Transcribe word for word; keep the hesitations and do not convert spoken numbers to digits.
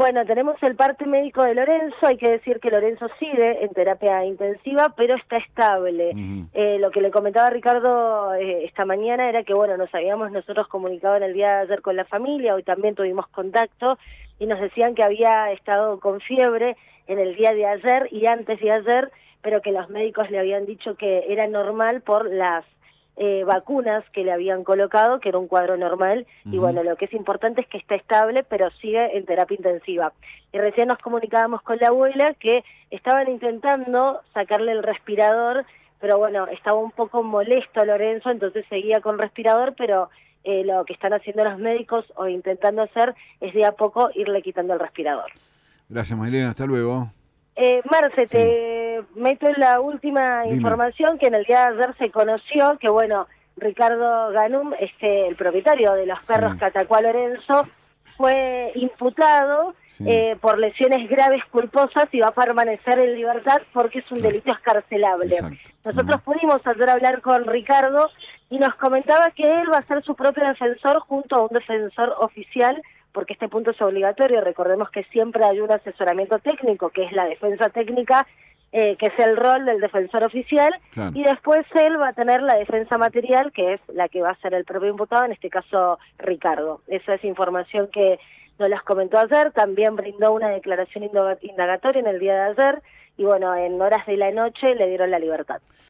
Bueno, tenemos el parte médico de Lorenzo. Hay que decir que Lorenzo sigue en terapia intensiva, pero está estable. Uh-huh. eh, lo que le comentaba Ricardo eh, esta mañana era que, bueno, nos habíamos nosotros comunicado en el día de ayer con la familia, hoy también tuvimos contacto, y nos decían que había estado con fiebre en el día de ayer y antes de ayer, pero que los médicos le habían dicho que era normal por las Eh, vacunas que le habían colocado, que era un cuadro normal, uh-huh. y bueno, lo que es importante es que está estable, pero sigue en terapia intensiva. Y recién nos comunicábamos con la abuela que estaban intentando sacarle el respirador, pero bueno, estaba un poco molesto Lorenzo, entonces seguía con respirador, pero eh, lo que están haciendo los médicos o intentando hacer es de a poco irle quitando el respirador. Gracias, Marilena, hasta luego. Eh, Marce, sí. te meto en la última Dime. información que en el día de ayer se conoció que, bueno, Ricardo Ganum, este, el propietario de los perros sí. que atacó a Lorenzo, fue imputado sí. eh, por lesiones graves culposas y va a permanecer en libertad porque es un claro. delito escarcelable. Exacto. Nosotros uh-huh. pudimos ayer hablar con Ricardo y nos comentaba que él va a ser su propio defensor junto a un defensor oficial, porque este punto es obligatorio. Recordemos que siempre hay un asesoramiento técnico, que es la defensa técnica, eh, que es el rol del defensor oficial, claro. y después él va a tener la defensa material, que es la que va a ser el propio imputado, en este caso Ricardo. Esa es información que nos las comentó ayer, también brindó una declaración indagatoria en el día de ayer, y bueno, en horas de la noche le dieron la libertad.